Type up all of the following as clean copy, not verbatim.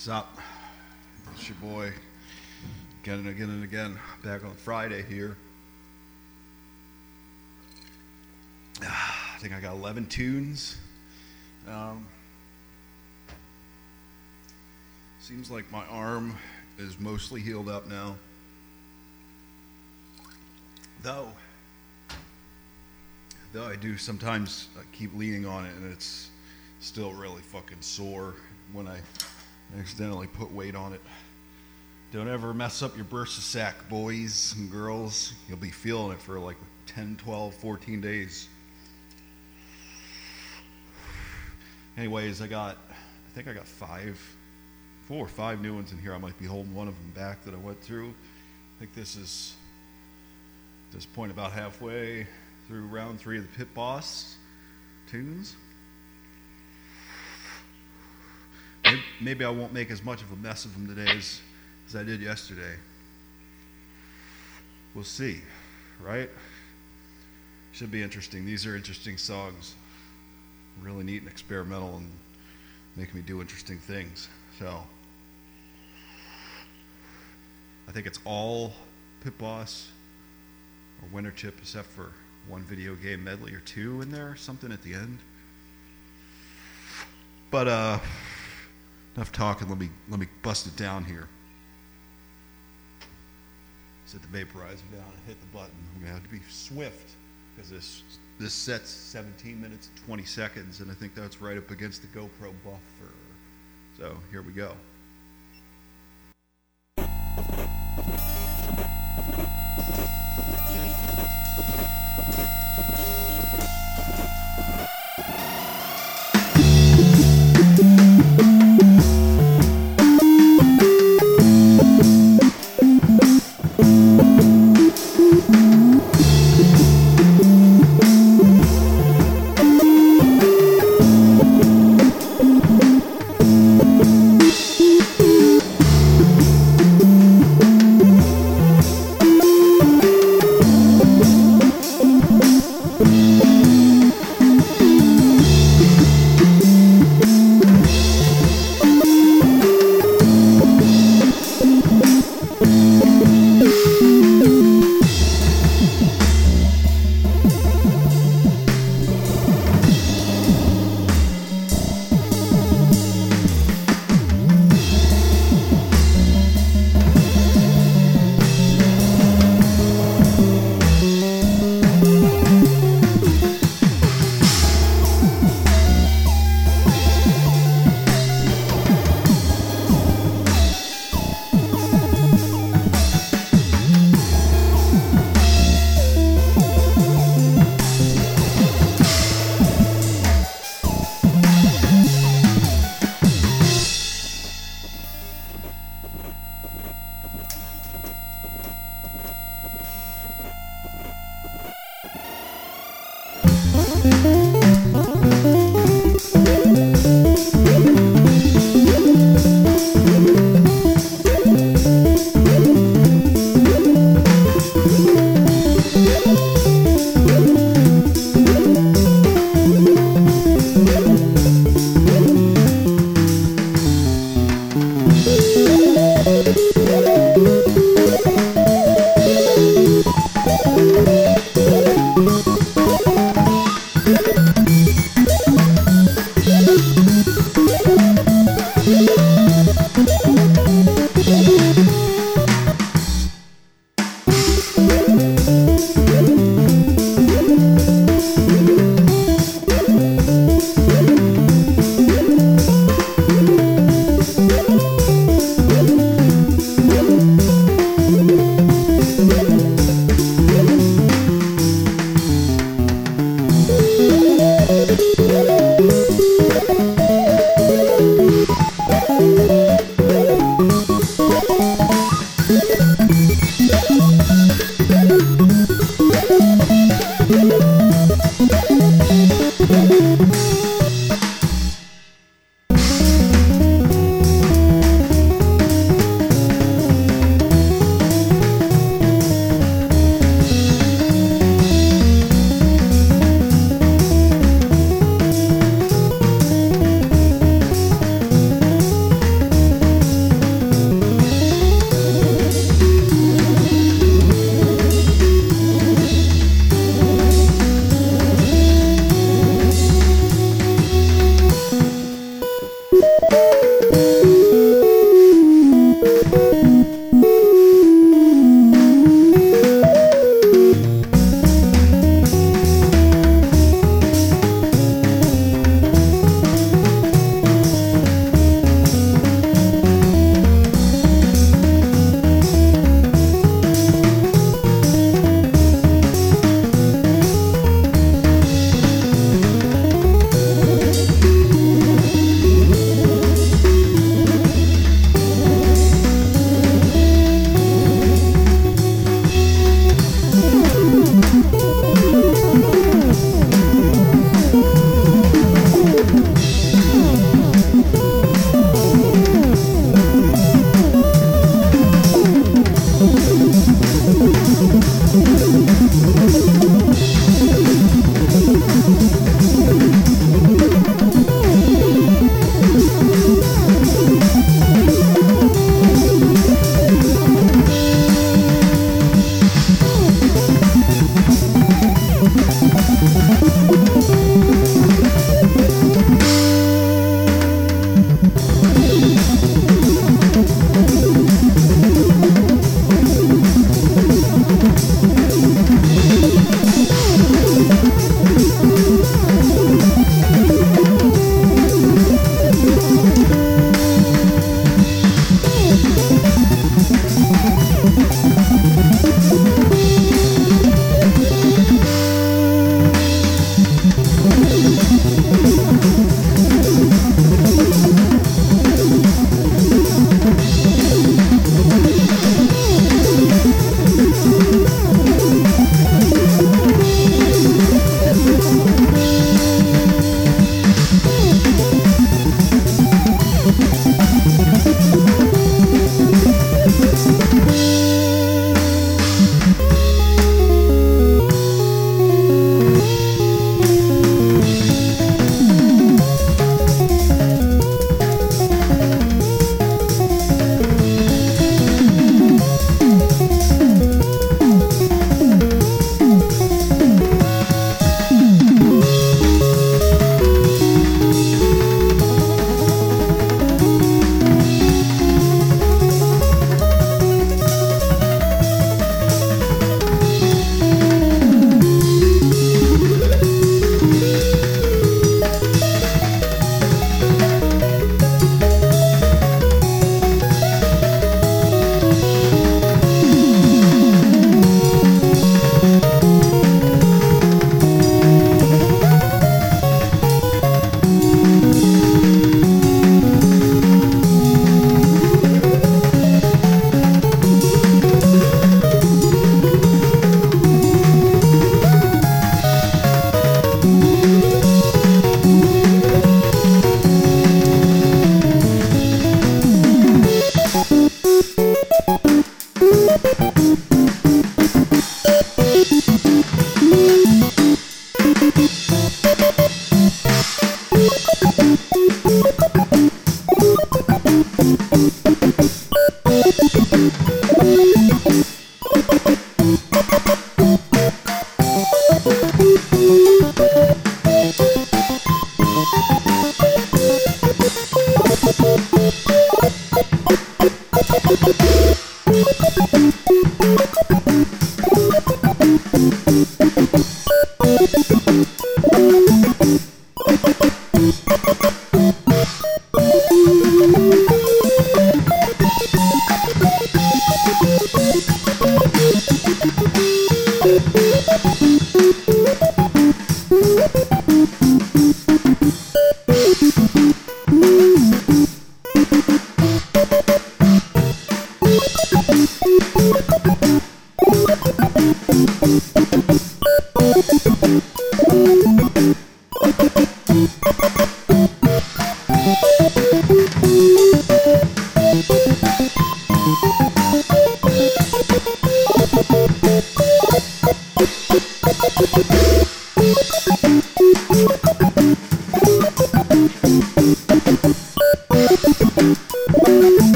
What's up? It's your boy again and again and again, back on Friday here. I think I got 11 tunes. Seems like my arm is mostly healed up now. Though I do sometimes keep leaning on it and it's still really fucking sore when I accidentally put weight on it. Don't ever mess up your bursa sac, boys and girls. You'll be feeling it for like 10, 12, 14 days. Anyways, I think I got 4 or 5 new ones in here. I might be holding one of them back that I went through. I think this is, at this point, about halfway through round 3 of the Pit Boss tunes. Maybe I won't make as much of a mess of them today as I did yesterday. We'll see, right? Should be interesting. These are interesting songs. Really neat and experimental and making me do interesting things. So, I think it's all Pit Boss or Winter Chip except for one video game medley or 2 in there, something at the end. But, enough talking, let me bust it down here. Set the vaporizer down and hit the button. I'm gonna have to be swift because this set's 17 minutes and 20 seconds, and I think that's right up against the GoPro buffer. So here we go.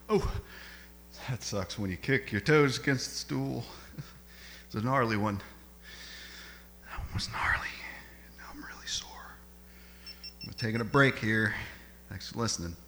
Oh, that sucks when you kick your toes against the stool. It's a gnarly one. That one was gnarly. Now I'm really sore. I'm taking a break here. Thanks for listening.